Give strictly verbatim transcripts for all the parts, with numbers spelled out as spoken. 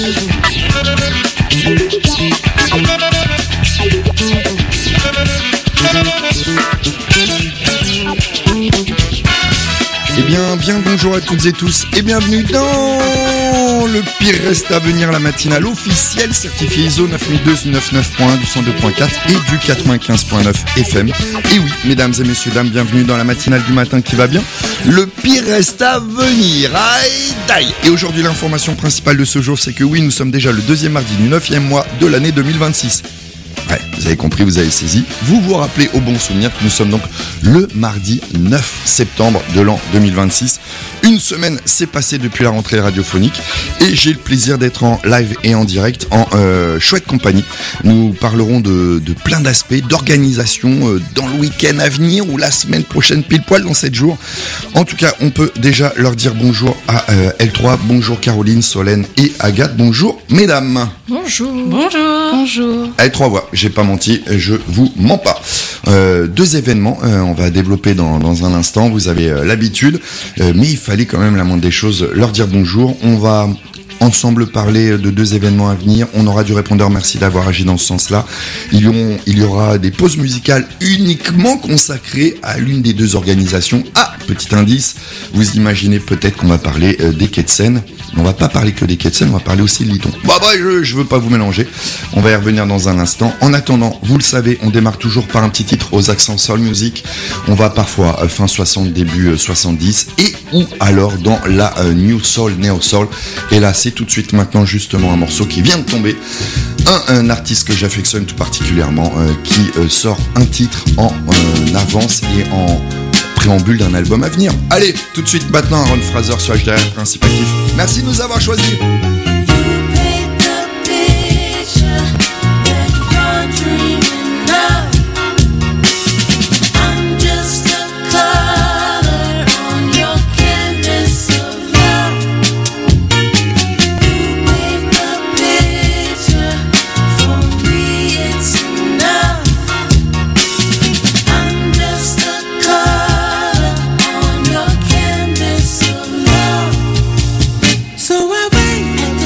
Eh bien, bien bonjour à toutes et tous et bienvenue dans le pire reste à venir, la matinale officielle certifiée I S O neuf mille deux cent quatre-vingt-neuf point un du cent deux point quatre et du quatre-vingt-quinze point neuf F M. Et oui, mesdames et messieurs, dames, bienvenue dans la matinale du matin qui va bien. Le pire reste à venir. Aïe, aïe. Et aujourd'hui, l'information principale de ce jour, c'est que oui, nous sommes déjà le deuxième mardi du neuvième mois de l'année deux mille vingt-six. Ouais, vous avez compris, vous avez saisi. Vous vous rappelez au bon souvenir que nous sommes donc le mardi neuf septembre de l'an deux mille vingt-six. Une semaine s'est passée depuis la rentrée radiophonique et j'ai le plaisir d'être en live et en direct en euh, chouette compagnie. Nous parlerons de, de plein d'aspects, d'organisation euh, dans le week-end à venir ou la semaine prochaine pile poil dans sept jours. En tout cas, on peut déjà leur dire bonjour à euh, L trois. Bonjour Caroline, Solène et Agathe. Bonjour mesdames. Bonjour. Bonjour. Bonjour. L trois voix, j'ai pas menti, je vous mens pas. Euh, deux événements, euh, on va développer dans, dans un instant, vous avez euh, l'habitude, euh, mais il fallait quand même la moindre des choses leur dire bonjour. On va ensemble parler de deux événements à venir. On aura du répondeur, merci d'avoir agi dans ce sens-là. Il y, auront, il y aura des pauses musicales uniquement consacrées à l'une des deux organisations. Ah, petit indice, vous imaginez peut-être qu'on va parler euh, des quais de Seine. On va pas parler que des quais de Seine, on va parler aussi de Liton. Bah bah, je, je veux pas vous mélanger. On va y revenir dans un instant. En attendant, vous le savez, on démarre toujours par un petit titre aux accents soul music. On va parfois euh, fin soixante, début euh, soixante-dix et ou alors dans la euh, new soul, neo soul. Et là, c'est tout de suite maintenant justement un morceau qui vient de tomber. Un, un artiste que j'affectionne tout particulièrement, euh, qui euh, sort un titre en euh, avance et en préambule d'un album à venir. Allez, tout de suite maintenant, Ron Fraser sur H D R Principe Actif. Merci de nous avoir choisis. So I wait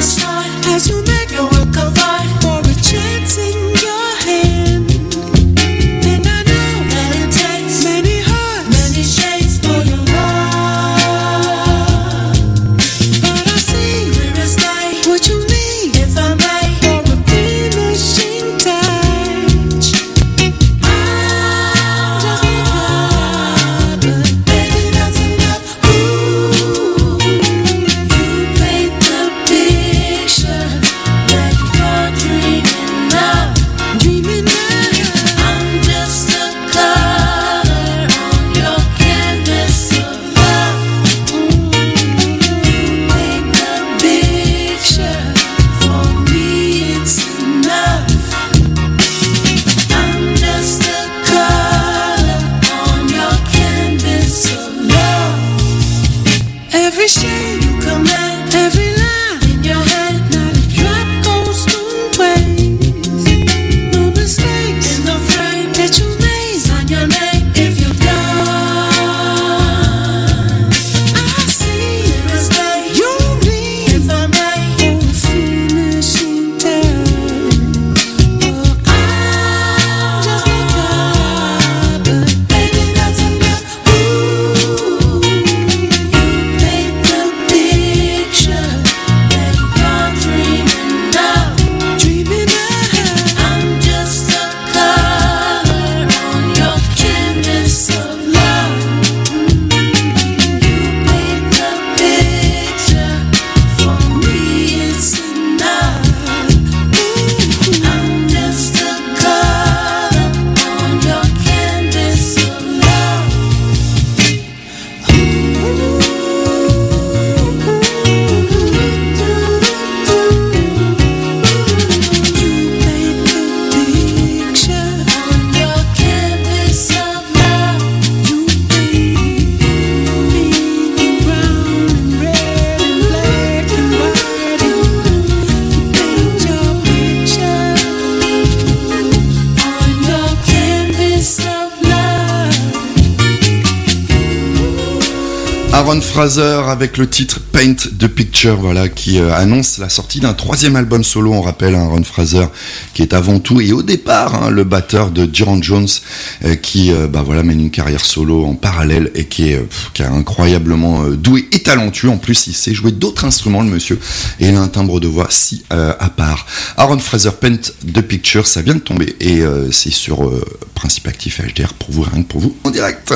Aaron Fraser avec le titre Paint the Picture, voilà, qui euh, annonce la sortie d'un troisième album solo. On rappelle hein, Aaron Fraser, qui est avant tout et au départ hein, le batteur de Duran Jones, euh, qui euh, bah voilà mène une carrière solo en parallèle et qui est, euh, qui est incroyablement euh, doué et talentueux. En plus, il sait jouer d'autres instruments, le monsieur, et il a un timbre de voix si euh, à part. Aaron Fraser, Paint the Picture, ça vient de tomber et euh, c'est sur euh, Principe Actif H D R pour vous, rien que pour vous, en direct.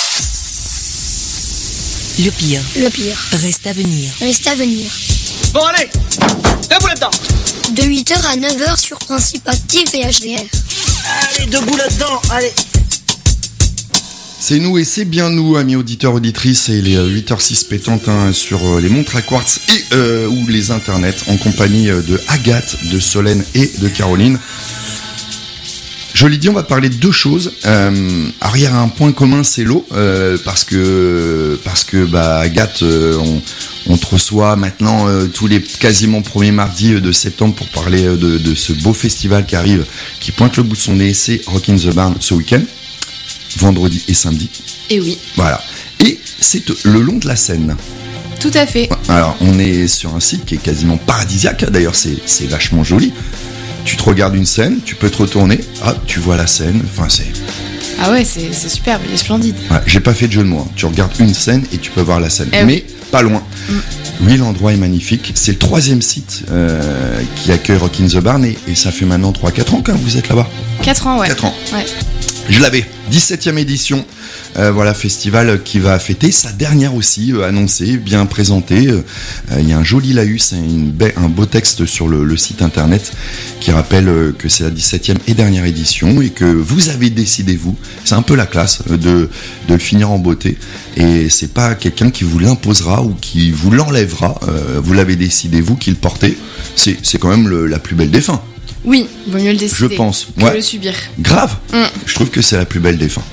Le pire. Le pire. Reste à venir. Reste à venir. Bon allez, debout là-dedans. De huit heures à neuf heures sur Principe Actif et H D R. Allez, debout là-dedans, allez. C'est nous et c'est bien nous, amis auditeurs, auditrices, et les huit heures six pétantes hein, sur les montres à quartz et euh, ou les internets, en compagnie de Agathe, de Solène et de Caroline. Je l'ai dit, on va parler de deux choses. Euh, alors il y a un point commun, c'est l'eau, euh, parce que parce que bah Agathe, euh, on, on te reçoit maintenant euh, tous les quasiment premiers mardis de septembre pour parler de, de ce beau festival qui arrive, qui pointe le bout de son nez. C'est Rock in the Barn ce week-end, vendredi et samedi. Et oui. Voilà. Et c'est le long de la Seine. Tout à fait. Alors on est sur un site qui est quasiment paradisiaque. D'ailleurs c'est c'est vachement joli. Tu te regardes une scène, tu peux te retourner, ah, tu vois la scène, enfin c'est... Ah ouais, c'est, c'est superbe, il est splendide. Ouais, j'ai pas fait de jeu de mots, hein. Tu regardes une scène et tu peux voir la scène, eh mais oui. pas loin. Mm. Oui, l'endroit est magnifique, c'est le troisième site euh, qui accueille Rock in the Barn et, et ça fait maintenant trois quatre ans que vous êtes là-bas. quatre ans, ouais. quatre ans. Ouais. Je l'avais, dix-septième édition, euh, voilà, festival qui va fêter sa dernière aussi, euh, annoncée, bien présentée. Il euh, y a un joli laïus, une ba- un beau texte sur le, le site internet qui rappelle euh, que c'est la dix-septième et dernière édition et que vous avez décidé, vous, c'est un peu la classe, euh, de, de le finir en beauté. Et c'est pas quelqu'un qui vous l'imposera ou qui vous l'enlèvera, euh, vous l'avez décidé, vous, qui le portez. C'est, c'est quand même le, la plus belle des fins. Oui, vaut mieux le décider Je pense. que Ouais. le subir. Grave. Mm. Je trouve que c'est la plus belle des fins.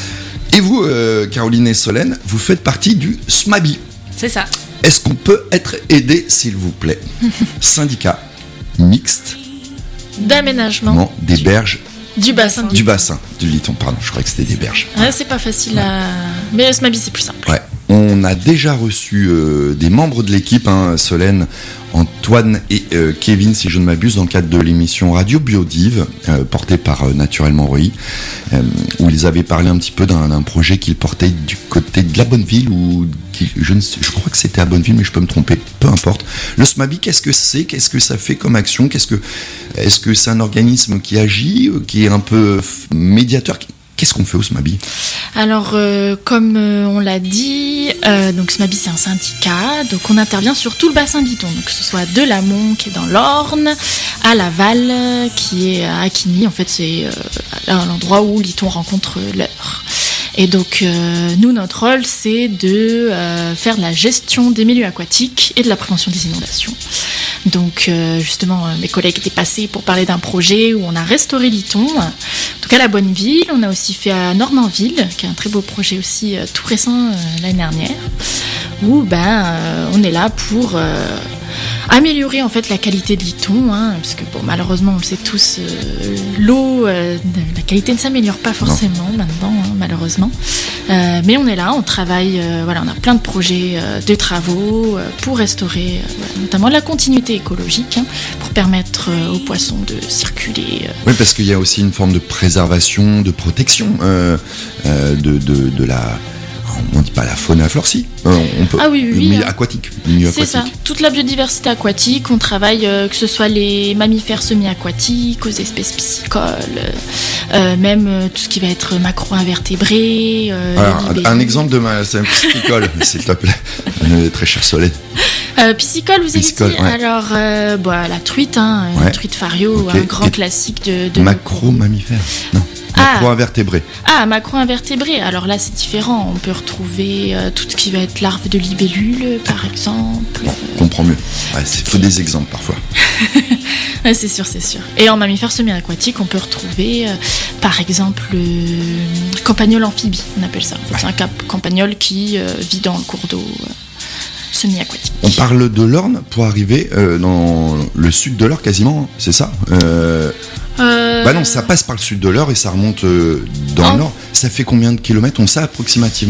Et vous, euh, Caroline et Solène, vous faites partie du S M A B I. C'est ça. Est-ce qu'on peut être aidé, s'il vous plaît? Syndicat mixte D'aménagement. non, des berges Du bassin. du bassin du Liton. Pardon, je croyais que c'était des berges. Ouais, c'est pas facile à... Mais le S M A B I, c'est plus simple. Ouais. On a déjà reçu euh, des membres de l'équipe, hein, Solène, Antoine et euh, Kevin, si je ne m'abuse, dans le cadre de l'émission Radio Biodive, euh, portée par euh, Naturellement Roi, euh, où ils avaient parlé un petit peu d'un, d'un projet qu'ils portaient du côté de la Bonneville, ou qui, je, ne sais, je crois que c'était à Bonneville, mais je peux me tromper, peu importe. Le S M A B I, qu'est-ce que c'est? Qu'est-ce que ça fait comme action? Qu'est-ce que, est-ce que c'est un organisme qui agit, qui est un peu médiateur? Qu'est-ce qu'on fait au S M A B I? Alors, euh, comme euh, on l'a dit, euh, donc S M A B I, c'est un syndicat, donc on intervient sur tout le bassin de Liton, donc que ce soit de l'amont, qui est dans l'Orne, à Laval, qui est à Aquigny, en fait c'est euh, à l'endroit où Liton rencontre l'Eure. Et donc, euh, nous, notre rôle, c'est de euh, faire de la gestion des milieux aquatiques et de la prévention des inondations. Donc, euh, justement, euh, mes collègues étaient passés pour parler d'un projet où on a restauré Liton. Donc, à la Bonneville, on a aussi fait à Normanville, qui est un très beau projet aussi, euh, tout récent, euh, l'année dernière, où ben, euh, on est là pour... Euh, améliorer en fait la qualité de Liton, hein, parce que bon, malheureusement on le sait tous, euh, l'eau, euh, la qualité ne s'améliore pas forcément non. maintenant, hein, malheureusement. Euh, mais on est là, on travaille, euh, voilà, on a plein de projets euh, de travaux euh, pour restaurer, euh, voilà, notamment la continuité écologique, hein, pour permettre euh, aux poissons de circuler. Euh. Oui, parce qu'il y a aussi une forme de préservation, de protection euh, euh, de, de, de la... On dit pas la faune et la flore, si. Euh, on peut. Ah oui, oui, le oui, milieu hein. aquatique. Le milieu C'est aquatique. ça, toute la biodiversité aquatique, on travaille euh, que ce soit les mammifères semi-aquatiques, aux espèces piscicoles, euh, même euh, tout ce qui va être macro-invertébrés. Euh, Alors, libellés. un exemple de ma c'est un piscicole, s'il te plaît. Euh, très cher Solène. Euh, piscicole, vous avez Piscicole, dit ouais. Alors, euh, bah, la truite, hein, Ouais. la truite fario, Ok. un grand Et classique de... de Macro-mammifère. Non. Ah. Macro-invertébrés. Ah, macro-invertébrés. Alors là, c'est différent. On peut retrouver euh, tout ce qui va être larves de libellules, par exemple. On comprend mieux. Il ouais, faut des exemples parfois. Ouais, c'est sûr, c'est sûr. Et en mammifères semi-aquatiques, on peut retrouver, euh, par exemple, le campagnol amphibie, on appelle ça. En fait, ouais. C'est un cap- campagnol qui euh, vit dans le cours d'eau euh, semi-aquatique. On parle de l'Orne pour arriver euh, dans le sud de l'Eure quasiment, c'est ça euh... Euh... Bah non, ça passe par le sud de l'Eure et ça remonte euh, dans en... le nord. Ça fait combien de kilomètres, on sait approximativement?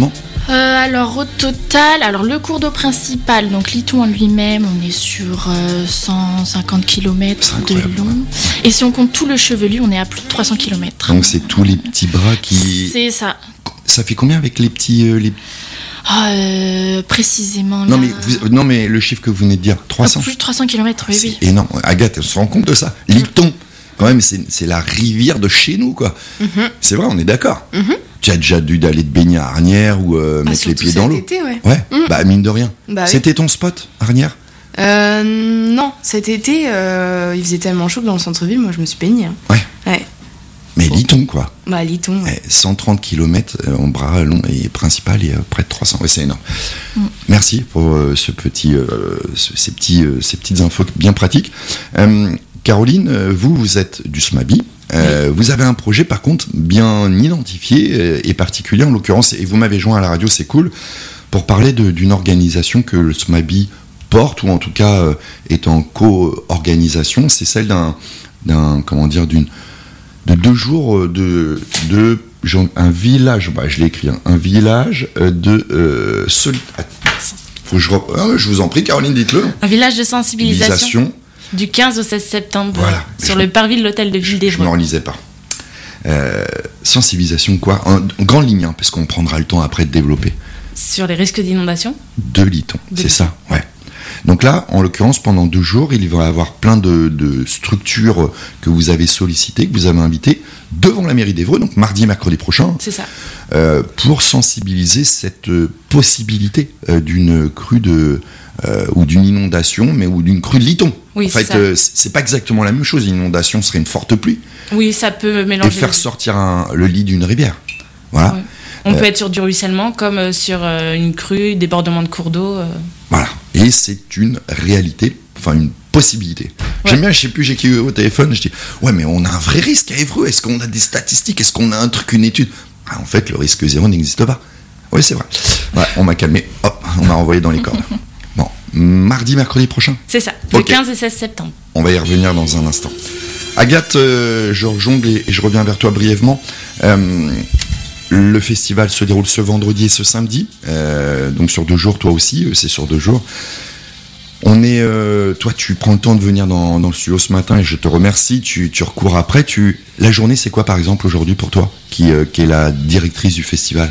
Euh, alors au total, alors le cours d'eau principal, donc l'Iton en lui-même, on est sur euh, cent cinquante kilomètres de long. Et si on compte tout le chevelu, on est à plus de trois cents kilomètres. Donc c'est tous les petits bras qui... C'est ça. Ça fait combien avec les petits... Euh, les... Oh, euh, précisément non, là... mais vous, non mais le chiffre que vous venez de dire, trois cents. Plus de trois cents kilomètres, oui, c'est oui. énorme. Agathe, on se rend compte de ça. L'Iton, quand même, c'est, c'est la rivière de chez nous, quoi. Mm-hmm. C'est vrai, on est d'accord. Mm-hmm. Tu as déjà dû aller te baigner à Arnières ou euh, ah, mettre les pieds dans l'eau. Été, ouais. Ouais, mm. bah mine de rien. Bah, C'était oui. ton spot, Arnières? euh, Non, cet été, euh, il faisait tellement chaud que dans le centre-ville, moi je me suis baignée. Hein. Ouais. Ouais. Mais L'Iton, quoi. Bah, L'Iton. Ouais. cent trente kilomètres euh, en bras long et principal et euh, près de trois cents. Ouais, c'est énorme. Mm. Merci pour euh, ce petit, euh, ce, ces, petits, euh, ces petites infos bien pratiques. Euh, Caroline, euh, vous, vous êtes du SMABI. Euh, oui. Vous avez un projet, par contre, bien identifié euh, et particulier, en l'occurrence, et vous m'avez joint à la radio, c'est cool, pour parler de, d'une organisation que le SMABI porte, ou en tout cas euh, est en co-organisation. C'est celle d'un, d'un comment dire, d'une de deux jours de, de genre, un village, bah, je l'ai écrit, hein, un village de euh, soli- Faut que je, rep... ah, je vous en prie, Caroline, dites-le. Un village de sensibilisation du quinze au seize septembre, voilà, sur je... le parvis de l'hôtel de Ville d'Evreux. Je ne m'en lisais pas. Euh, sensibilisation quoi, en, en grande ligne, hein, parce qu'on prendra le temps après de développer. Sur les risques d'inondation de L'Iton, de c'est L'Iton. Ça, ouais. Donc là, en l'occurrence, pendant deux jours, il va y avoir plein de, de structures que vous avez sollicitées, que vous avez invitées, devant la mairie d'Evreux, donc mardi et mercredi prochain, c'est ça. Euh, pour sensibiliser cette possibilité euh, d'une crue de, euh, ou d'une inondation, mais ou d'une crue de L'Iton. Oui, en fait, c'est, euh, c'est pas exactement la même chose. Une inondation serait une forte pluie. Oui, ça peut mélanger. Et faire sortir un, le lit d'une rivière. Voilà. Oui. On euh, peut être sur du ruissellement comme sur euh, une crue, débordement de cours d'eau. Euh. Voilà. Et c'est une réalité, enfin une possibilité. Ouais. J'aime bien, je sais plus, j'ai qui eu au téléphone, je dis ouais, mais on a un vrai risque à Évreux. Est-ce qu'on a des statistiques? Est-ce qu'on a un truc, une étude? Ah, en fait, le risque zéro n'existe pas. Oui, c'est vrai. Ouais, on m'a calmé. Hop, on m'a renvoyé dans les cordes. Bon, mardi, mercredi prochain. C'est ça. Le okay. quinze et seize septembre. On va y revenir dans un instant. Agathe, euh, je rejongle et, et je reviens vers toi brièvement. Euh, Le festival se déroule ce vendredi et ce samedi, euh, donc sur deux jours, toi aussi, c'est sur deux jours. On est, euh, toi, tu prends le temps de venir dans, dans le studio ce matin et je te remercie. Tu, tu recours après. Tu, la journée, c'est quoi, par exemple, aujourd'hui pour toi, qui, euh, qui est la directrice du festival?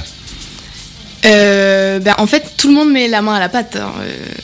Euh, ben, en fait, tout le monde met la main à la pâte. Hein.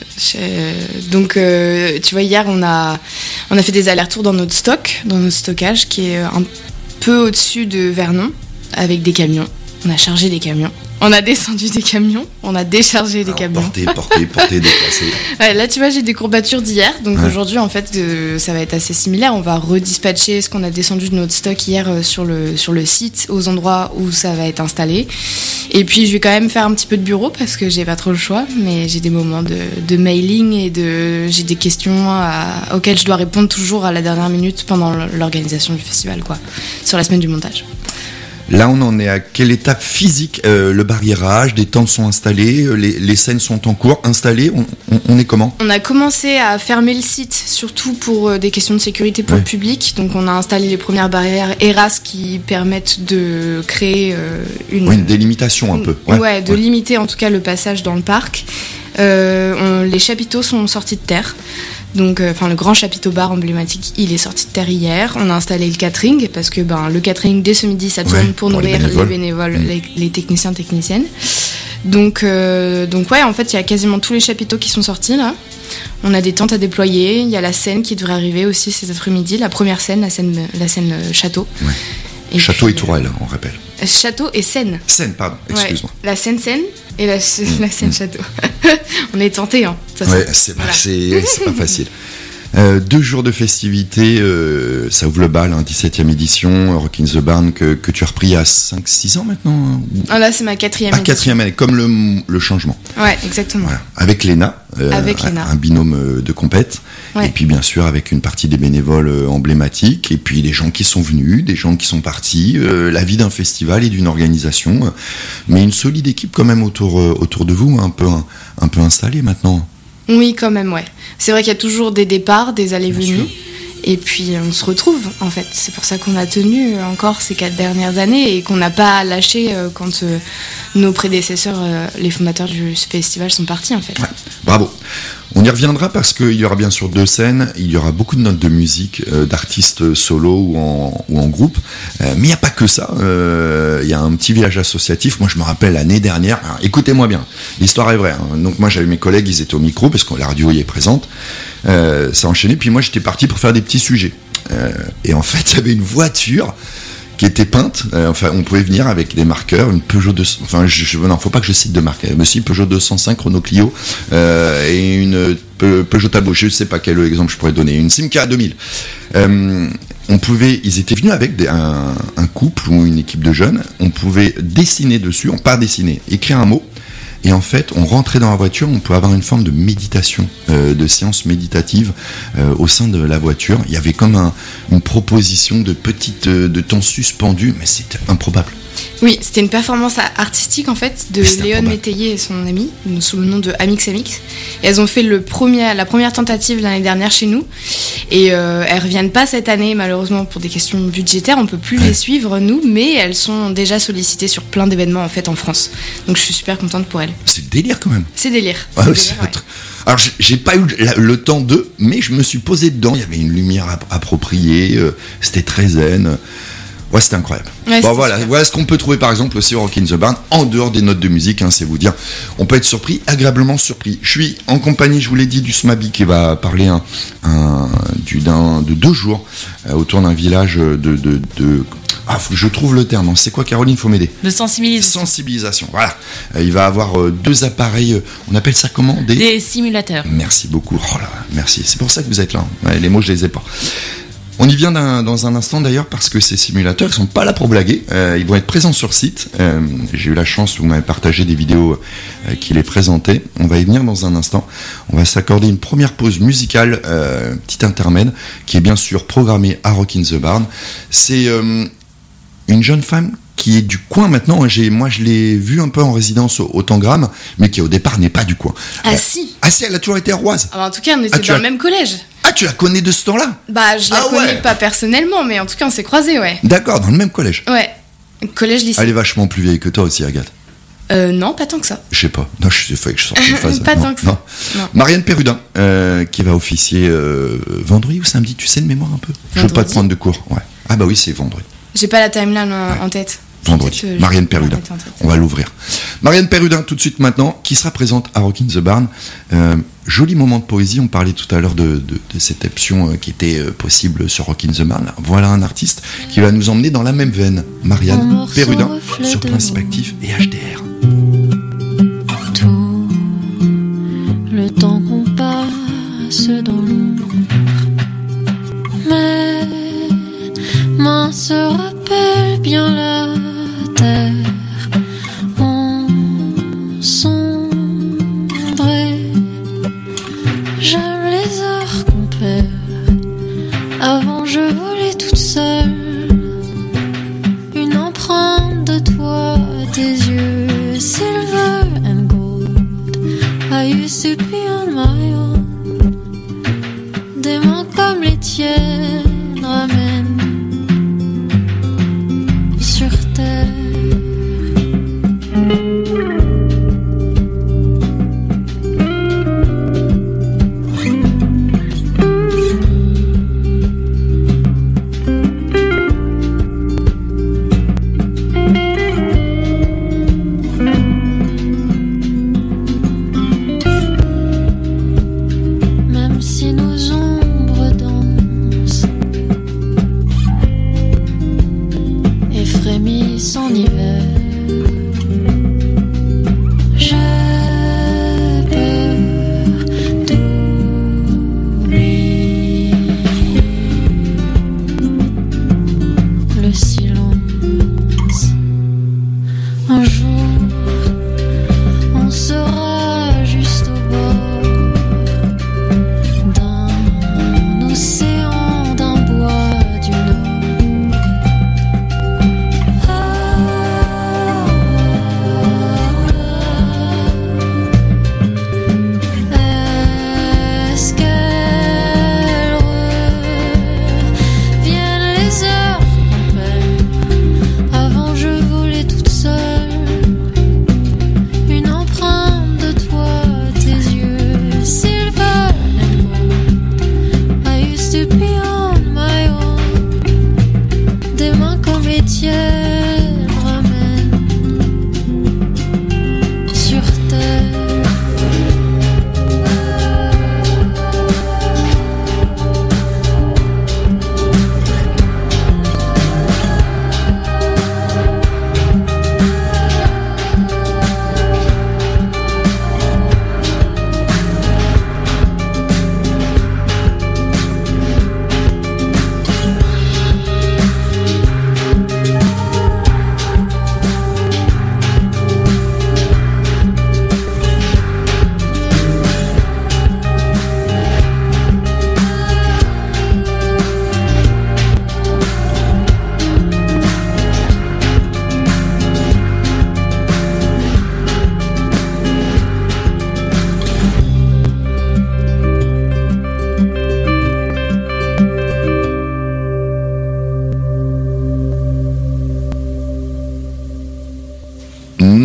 Euh, donc, euh, tu vois, hier, on a, on a fait des allers-retours dans notre stock, dans notre stockage, qui est un peu au-dessus de Vernon, avec des camions. On a chargé des camions. On a descendu des camions. On a déchargé des Alors, camions. Porter, porter, porter, déplacer. Ouais, là, tu vois, j'ai des courbatures d'hier. Donc ouais. Aujourd'hui, en fait, euh, ça va être assez similaire. On va redispatcher ce qu'on a descendu de notre stock hier euh, sur, le, sur le site, aux endroits où ça va être installé. Et puis, je vais quand même faire un petit peu de bureau parce que j'ai pas trop le choix. Mais j'ai des moments de, de mailing et de, j'ai des questions à, auxquelles je dois répondre toujours à la dernière minute pendant l'organisation du festival, quoi, sur la semaine du montage. Là, on en est à quelle étape physique? euh, Le barriérage, des tentes sont installées, les, les scènes sont en cours, installées. On, on, on est comment? On a commencé à fermer le site, surtout pour des questions de sécurité pour ouais. le public. Donc, on a installé les premières barrières ERAS qui permettent de créer euh, une... Oui, une délimitation un peu. Ouais, ouais de ouais. limiter en tout cas le passage dans le parc. Euh, on, les chapiteaux sont sortis de terre. Donc, enfin, euh, le grand chapiteau bar emblématique, il est sorti de terre hier. On a installé le catering parce que ben, le catering, dès ce midi, ça tourne ouais, pour, pour nourrir les bénévoles, les, bénévoles mmh. les, les techniciens, techniciennes. Donc, euh, donc ouais, en fait, il y a quasiment tous les chapiteaux qui sont sortis là. On a des tentes à déployer. Il y a la scène qui devrait arriver aussi cet après-midi. La première scène, la scène, la scène euh, château. Ouais. Et château puis, et tourelle, euh, on rappelle. Château et scène. Scène, pardon, excuse-moi. Ouais, la scène scène et la, mmh. la scène mmh. château. On est tentés, hein. Ça, ouais, c'est, voilà. c'est, c'est pas facile. Euh, deux jours de festivités, euh, ça ouvre le bal, hein, dix-septième édition, Rock in the Barn, que, que tu as repris il y a cinq six ans maintenant. Hein, ah là, c'est ma quatrième ah, édition. quatrième année, comme le, le changement. Ouais, exactement. Voilà. Avec Léna, euh, avec Léna. Un, un binôme de compète. Ouais. Et puis bien sûr avec une partie des bénévoles euh, emblématiques, et puis des gens qui sont venus, des gens qui sont partis, euh, la vie d'un festival et d'une organisation, euh, mais une solide équipe quand même autour, euh, autour de vous, un peu, un, un peu installée maintenant. Oui, quand même, ouais. C'est vrai qu'il y a toujours des départs, des allées-venues. Et puis on se retrouve en fait. C'est pour ça qu'on a tenu encore ces quatre dernières années et qu'on n'a pas lâché euh, quand euh, nos prédécesseurs, euh, les fondateurs du festival, sont partis en fait. Ouais, bravo. On y reviendra parce qu'il y aura bien sûr deux scènes, il y aura beaucoup de notes de musique, euh, d'artistes solo ou en, ou en groupe, euh, mais il n'y a pas que ça, euh, il y a un petit village associatif. Moi je me rappelle l'année dernière, alors, écoutez-moi bien, l'histoire est vraie, hein. Donc moi j'avais mes collègues, ils étaient au micro parce que la radio y est présente, euh, ça a enchaîné, puis moi j'étais parti pour faire des petits sujets, euh, et en fait il y avait une voiture qui était peinte, euh, enfin on pouvait venir avec des marqueurs, une Peugeot deux cents, enfin je, je, non faut pas que je cite de marque, mais si Peugeot deux cent cinq Renault Clio euh, et une Pe- Peugeot Talbot, je sais pas quel exemple je pourrais donner, une Simca deux mille. Euh, on pouvait, ils étaient venus avec des, un, un couple ou une équipe de jeunes, on pouvait dessiner dessus, on pas dessiner, écrire un mot. Et en fait, on rentrait dans la voiture, on pouvait avoir une forme de méditation, euh, de séance méditative euh, au sein de la voiture. Il y avait comme un, une proposition de petites, euh, de temps suspendu, mais c'était improbable. Oui, c'était une performance artistique en fait de Léon Métayer et son ami, sous le nom de Amix Amix. Et elles ont fait le premier, la première tentative l'année dernière chez nous. Et euh, elles reviennent pas cette année malheureusement pour des questions budgétaires. On peut plus ouais. les suivre nous, mais elles sont déjà sollicitées sur plein d'événements en fait en France. Donc je suis super contente pour elles. C'est délire quand même. C'est délire. Ah, c'est ouais, délire c'est ouais. Alors j'ai, j'ai pas eu le temps de, mais je me suis posé dedans. Il y avait une lumière appropriée, euh, c'était très zen. Ouais, c'était incroyable. Ouais, bon, voilà, voilà ce qu'on peut trouver par exemple aussi au Rock in the Barn, en dehors des notes de musique, hein, c'est vous dire. On peut être surpris, agréablement surpris. Je suis en compagnie, je vous l'ai dit, du Smabi qui va parler un, un, du, d'un, de deux jours euh, autour d'un village de. de, de ah, faut que je trouve le terme. C'est quoi, Caroline? Faut m'aider. De sensibilisation. Sensibilisation, voilà. Euh, il va avoir euh, deux appareils, euh, on appelle ça comment? Des, des simulateurs. Merci beaucoup. Oh là, merci. C'est pour ça que vous êtes là. Ouais, les mots, je les ai pas. On y vient d'un, dans un instant d'ailleurs parce que ces simulateurs ils sont pas là pour blaguer, euh, ils vont être présents sur site. Euh, j'ai eu la chance, vous m'avez partagé des vidéos euh, qui les présentaient. On va y venir dans un instant. On va s'accorder une première pause musicale, euh, petit intermède, qui est bien sûr programmée à Rock in the Barn. C'est euh, une jeune femme qui est du coin maintenant. J'ai, moi, je l'ai vue un peu en résidence au, au Tangram, mais qui au départ n'est pas du coin. Ah euh, si. Ah si, elle a toujours été à Roise. Ah, bah, en tout cas, on était ah, dans as... le même collège. Ah, tu la connais de ce temps-là? Bah, je la ah, connais ouais. pas personnellement, mais en tout cas, on s'est croisés, ouais. D'accord, dans le même collège. Ouais, collège-lycée. Elle est vachement plus vieille que toi aussi, Agathe. Euh, non, pas tant que ça. Je sais pas. Non, je sais pas que je sortais de phase. Pas non, tant que ça. Non. Non. Marianne Perrudin, euh, qui va officier euh, vendredi ou samedi, tu sais de mémoire un peu? Vendredi. Je veux pas te prendre de cours. Ouais. Ah bah oui, c'est vendredi. J'ai pas la timeline en, ouais. en tête. Vendredi. Euh, Marianne Perrudin. On va l'ouvrir. Marianne Perrudin, tout de suite maintenant, qui sera présente à Rock in the Barn. Euh, joli moment de poésie. On parlait tout à l'heure de, de, de cette option euh, qui était euh, possible sur Rock in the Barn. Voilà un artiste qui va nous emmener dans la même veine. Marianne Perrudin sur Principe Actif et H D R. Tout le temps qu'on passe dans l'ombre, mes mains se rappellent bien la terre. On sombré. J'aime les heures qu'on perd. Avant je volais toute seule. Une empreinte de toi, tes yeux, silver and gold. I used to be on my own. Des mains comme les tiennes ramènent sur terre. Même si nos ombres dansent,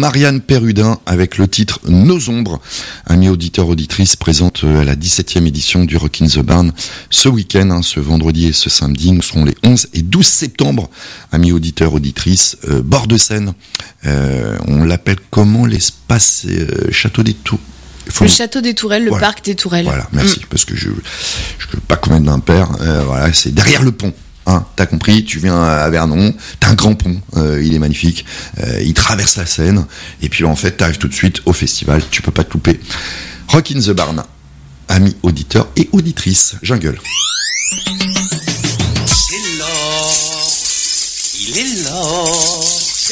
Marianne Perrudin avec le titre Nos Ombres. Amis auditeurs, auditrices, présente à la dix-septième édition du Rock in the Barn ce week-end, hein, ce vendredi et ce samedi. Nous serons les onze et douze septembre. Amis auditeurs, auditrices, euh, bord de Seine. Euh, on l'appelle comment l'espace euh, Château des Tours. Faut... Le château des Tourelles, le voilà. parc des Tourelles. Voilà, merci, mmh. parce que je ne veux pas commettre d'impair. Euh, voilà, c'est derrière le pont. Hein, t'as compris, tu viens à Vernon, t'as un grand pont, euh, il est magnifique, euh, il traverse la Seine, et puis en fait, t'arrives tout de suite au festival, tu peux pas te louper. Rock in the Barn, amis auditeurs et auditrices, jungle. C'est l'or, il est l'or,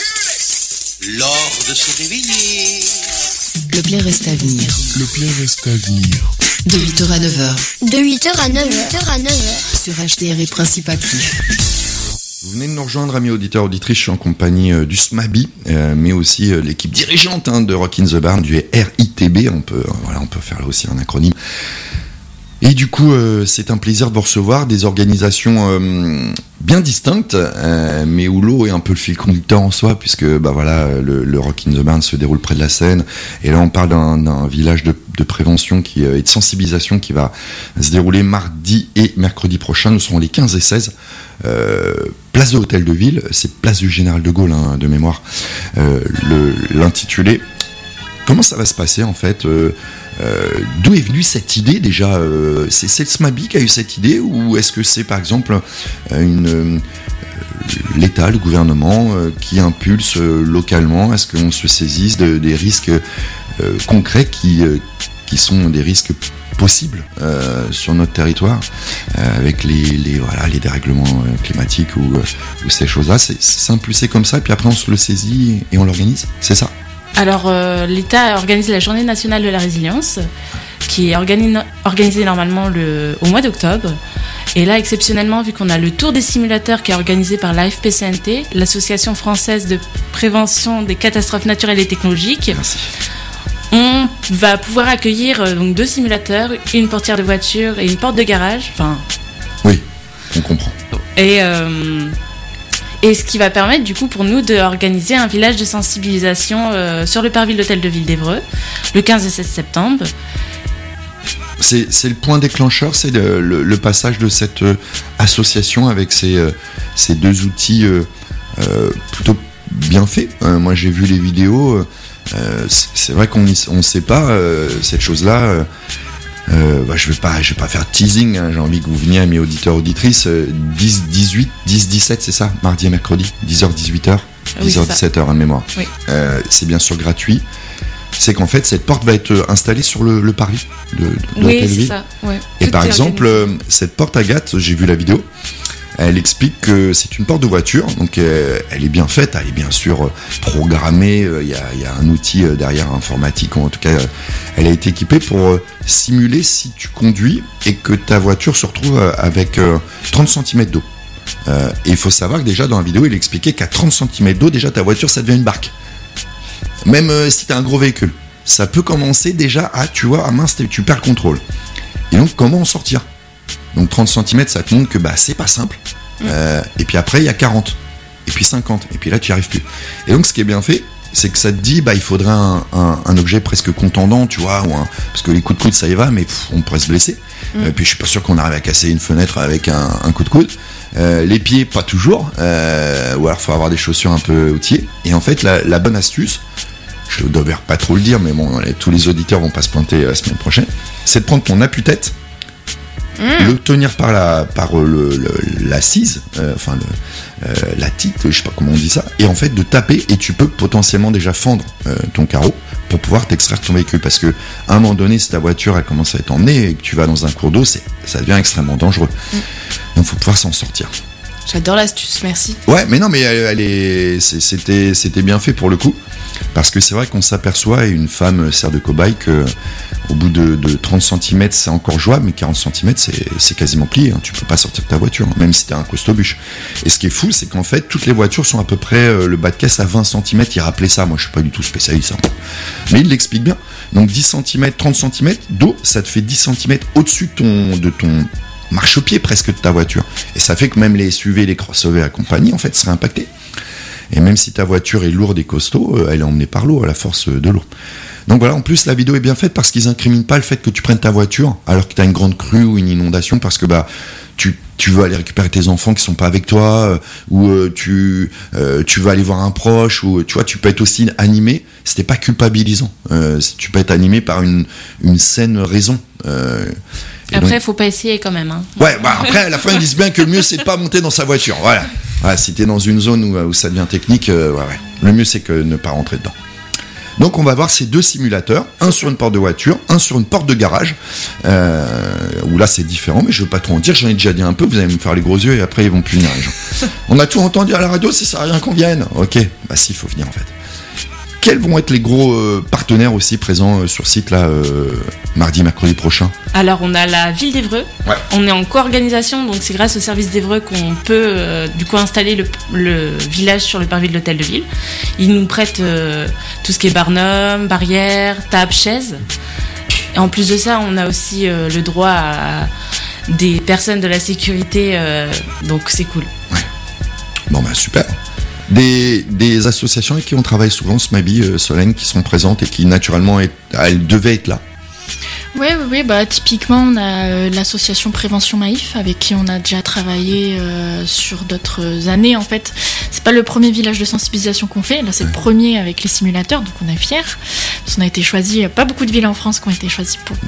l'or de se réveiller. Le bien reste à venir. Le bien reste à venir. De huit heures à neuf heures. De huit heures à neuf heures. Sur H D R et Principe Actif. Vous venez de nous rejoindre, amis auditeurs, auditrices, je suis en compagnie euh, du S M A B I, euh, mais aussi euh, l'équipe dirigeante hein, de Rock in the Barn, du R I T B, on peut, euh, voilà, on peut faire là aussi un acronyme. Et du coup, euh, c'est un plaisir de vous recevoir, des organisations euh, bien distinctes, euh, mais où l'eau est un peu le fil conducteur en soi, puisque bah voilà, le, le Rock in the Barn se déroule près de la Seine, et là on parle d'un, d'un village de, de prévention qui, euh, et de sensibilisation qui va se dérouler mardi et mercredi prochain. Nous serons les quinze et seize, euh, place de l'Hôtel de Ville, c'est place du Général de Gaulle hein, de mémoire, euh, le, l'intitulé. Comment ça va se passer en fait euh, Euh, d'où est venue cette idée déjà euh, c'est, c'est le S M A B I qui a eu cette idée, ou est-ce que c'est par exemple une, euh, l'État, le gouvernement euh, qui impulse euh, localement? Est-ce qu'on se saisisse de, des risques euh, concrets qui, euh, qui sont des risques possibles euh, sur notre territoire euh, avec les, les, voilà, les dérèglements euh, climatiques ou, euh, ou ces choses-là? C'est, c'est impulsé comme ça, puis après on se le saisit et on l'organise, c'est ça? Alors, euh, l'État a organisé la Journée nationale de la résilience, qui est organi- organisée normalement le, au mois d'octobre. Et là, exceptionnellement, vu qu'on a le tour des simulateurs qui est organisé par l'A F P C N T, l'Association française de prévention des catastrophes naturelles et technologiques, Merci. On va pouvoir accueillir euh, donc deux simulateurs, une portière de voiture et une porte de garage. Enfin. Oui, on comprend. Et euh, Et ce qui va permettre du coup pour nous d'organiser un village de sensibilisation euh, sur le parvis de l'hôtel de ville d'Évreux, le quinze et seize septembre. C'est, c'est le point déclencheur, c'est le, le, le passage de cette euh, association avec ces, euh, ces deux outils euh, euh, plutôt bien faits. Euh, moi j'ai vu les vidéos, euh, c'est, c'est vrai qu'on ne sait pas euh, cette chose-là. Euh, Euh, bah, je vais pas, je vais pas faire teasing, hein, j'ai envie que vous veniez, amis auditeurs, auditrices, euh, dix, dix-huit, dix, dix-sept, c'est ça, mardi et mercredi, dix heures, dix-huit heures, dix heures, dix-sept heures, hein, de mémoire. Oui. Euh, c'est bien sûr gratuit. C'est qu'en fait, cette porte va être installée sur le, le parvis de, de, de oui, l'hôtel de c'est ville. ça, ouais. Et Tout par est exemple, euh, cette porte Agathe, j'ai vu la vidéo, elle explique que c'est une porte de voiture, donc euh, elle est bien faite, elle est bien sûr euh, programmée, il euh, y, a, y a un outil euh, derrière informatique, ou en tout cas, euh, elle a été équipée pour euh, simuler si tu conduis et que ta voiture se retrouve euh, avec euh, trente centimètres d'eau. Euh, et il faut savoir que déjà dans la vidéo, il expliquait qu'à trente centimètres d'eau, déjà ta voiture, ça devient une barque. Même euh, si tu as un gros véhicule, ça peut commencer déjà à, tu vois, à mince, tu perds le contrôle. Et donc, comment en sortir ? Donc trente centimètres, ça te montre que bah, c'est pas simple. Euh, et puis après, il y a quarante. Et puis cinquante. Et puis là, tu n'y arrives plus. Et donc, ce qui est bien fait, c'est que ça te dit, bah, il faudrait un, un, un objet presque contendant, tu vois, ou un, parce que les coups de coude, ça y va, mais pff, on pourrait se blesser. Mm. Et puis, je suis pas sûr qu'on arrive à casser une fenêtre avec un, un coup de coude. Euh, les pieds, pas toujours. Euh, ou alors, faut avoir des chaussures un peu outillées. Et en fait, la, la bonne astuce, je ne devrais pas trop le dire, mais bon, les, tous les auditeurs vont pas se pointer la semaine prochaine, c'est de prendre ton appui-tête, Mmh. le tenir par la par le, le l'assise, euh, enfin le, euh, la tite, je sais pas comment on dit ça, et en fait de taper, et tu peux potentiellement déjà fendre euh, ton carreau pour pouvoir t'extraire ton véhicule, parce que à un moment donné, si ta voiture elle commence à être emmenée et que tu vas dans un cours d'eau, c'est ça devient extrêmement dangereux. Mmh. Donc faut pouvoir s'en sortir. J'adore l'astuce, merci. Ouais, mais non, mais elle, elle est, c'est, c'était c'était bien fait pour le coup, parce que c'est vrai qu'on s'aperçoit, et une femme sert de cobaye, que au bout de, de trente centimètres, c'est encore jouable, mais quarante centimètres, c'est, c'est quasiment plié. Hein. Tu peux pas sortir de ta voiture, hein, même si t'es un costaud bûche. Et ce qui est fou, c'est qu'en fait, toutes les voitures sont à peu près euh, le bas de caisse à vingt centimètres. Il rappelait ça, moi je suis pas du tout spécialiste, hein. Mais il l'explique bien. Donc dix centimètres, trente centimètres d'eau, ça te fait dix centimètres au-dessus de ton, de ton marchepied presque de ta voiture. Et ça fait que même les S U V, les crossover et compagnie, en fait, seraient impactés. Et même si ta voiture est lourde et costaud, euh, elle est emmenée par l'eau, à la force de l'eau. Donc voilà, en plus la vidéo est bien faite parce qu'ils incriminent pas le fait que tu prennes ta voiture alors que tu as une grande crue ou une inondation, parce que bah tu, tu veux aller récupérer tes enfants qui sont pas avec toi, euh, ou euh, tu, euh, tu veux aller voir un proche, ou tu vois, tu peux être aussi animé, c'était pas culpabilisant, euh, tu peux être animé par une, une saine raison. Euh, Après, donc, faut pas essayer quand même. Hein. Ouais, bah après, à la fin, ils disent bien que le mieux, c'est de pas monter dans sa voiture. Voilà. Voilà, si t'es dans une zone où, où ça devient technique, euh, ouais, ouais. Le mieux, c'est que ne pas rentrer dedans. Donc, on va voir ces deux simulateurs, un sur une porte de voiture, un sur une porte de garage, euh, où là, c'est différent, mais je veux pas trop en dire, j'en ai déjà dit un peu, vous allez me faire les gros yeux et après, ils vont plus venir, les gens. On a tout entendu à la radio, ça sert à rien qu'on vienne. Ok, bah si, il faut venir, en fait. Quels vont être les gros euh, partenaires aussi présents euh, sur site là euh, mardi, mercredi prochain? Alors on a la ville d'Évreux, ouais. On est en co-organisation, donc c'est grâce au service d'Évreux qu'on peut euh, du coup installer le, le village sur le parvis de l'hôtel de ville. Ils nous prêtent euh, tout ce qui est barnum, barrières, tables, chaises. Et en plus de ça, on a aussi euh, le droit à des personnes de la sécurité, euh, donc c'est cool. Ouais. Bon bah super. Des, des associations avec qui on travaille souvent, Smaby, euh, Solène, qui sont présentes et qui naturellement est, elles devaient être là. Oui, oui, oui, bah typiquement on a euh, l'association Prévention Maïf avec qui on a déjà travaillé euh, sur d'autres années en fait. C'est pas le premier village de sensibilisation qu'on fait, là c'est ouais. le premier avec les simulateurs, donc on est fiers. Parce qu'on a été choisi, pas beaucoup de villes en France qui ont été choisies pour